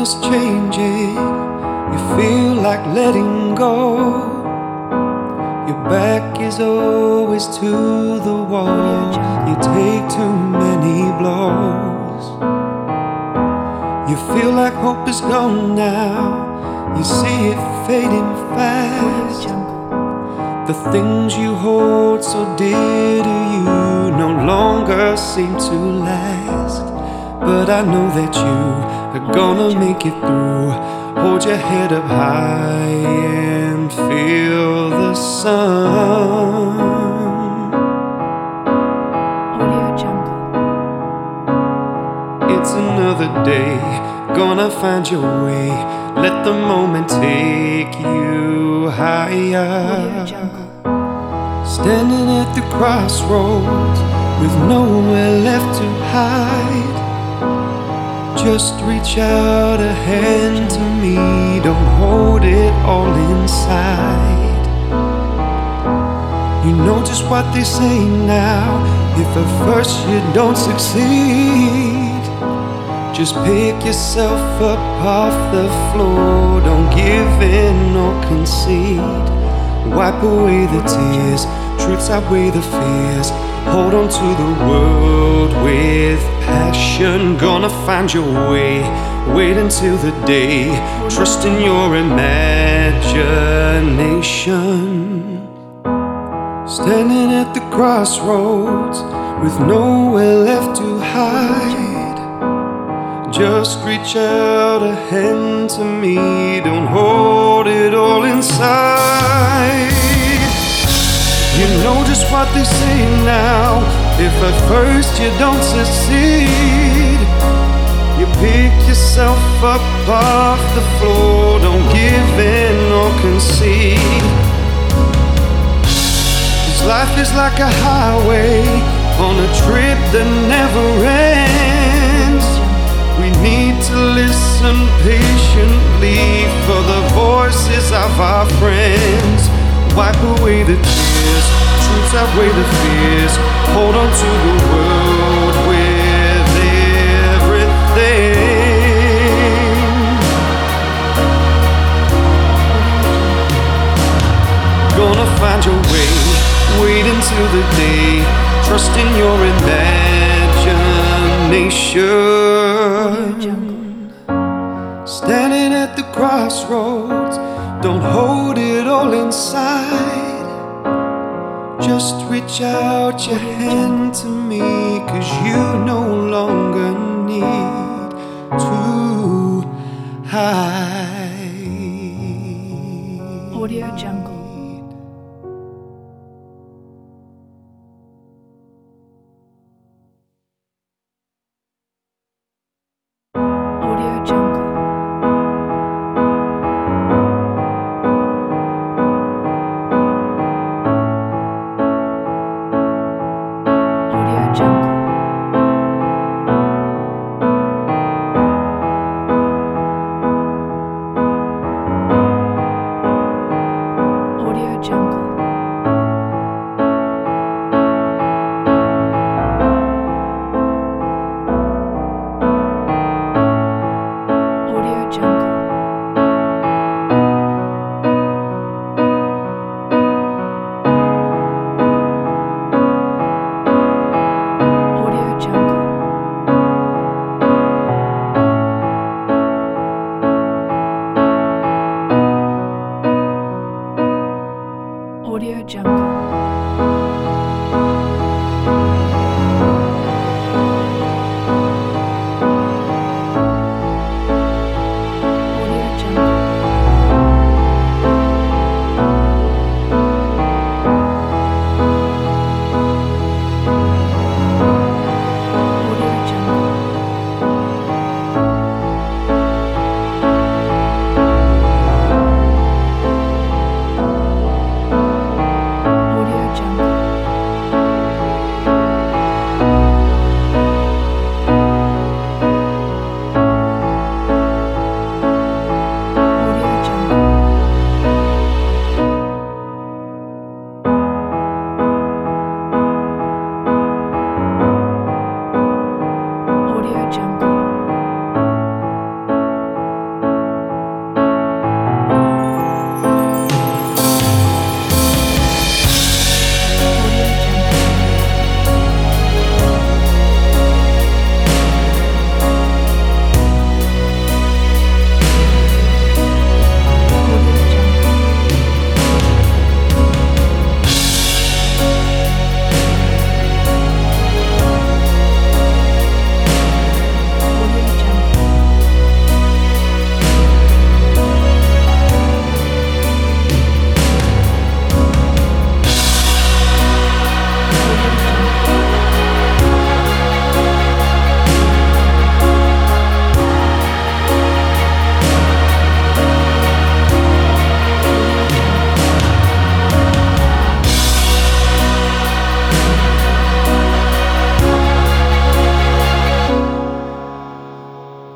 is changing, you feel like letting go. Your back is always to the wall. You take too many blows. You feel like hope is gone now. You see it fading fast. The things you hold so dear to you no longer seem to last. But I know that you are gonna make it through. Hold your head up high and feel the sun. It's another day, gonna find your way. Let the moment take you higher. Standing at the crossroads with nowhere left to hide. Just reach out a hand to me, don't hold it all inside. You know just what they say now. If at first you don't succeed, just pick yourself up off the floor. Don't give in or concede. Wipe away the tears, truths outweigh the fears. Hold on to the world with passion. Gonna find your way, wait until the day. Trust in your imagination. Standing at the crossroads with nowhere left to hide. Just reach out a hand to me, don't hold it all inside. You know just what they say now. If at first you don't succeed, you pick yourself up off the floor. Don't give in or concede. This life is like a highway on a trip that never ends. We need to listen patiently for the voices of our friends. Wipe away the tears, truths outweigh the fears. Hold on to the world with everything. Gonna find your way, wait until the day. Trust in your imagination. Standing at the crossroads, don't hold it all inside. Just reach out your hand to me, 'cause you no longer need to hide. Audio Jungle.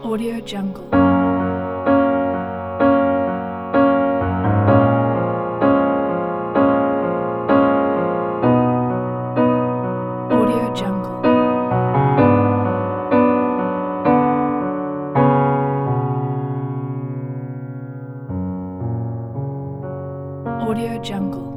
Audio Jungle. Audio Jungle. Audio Jungle.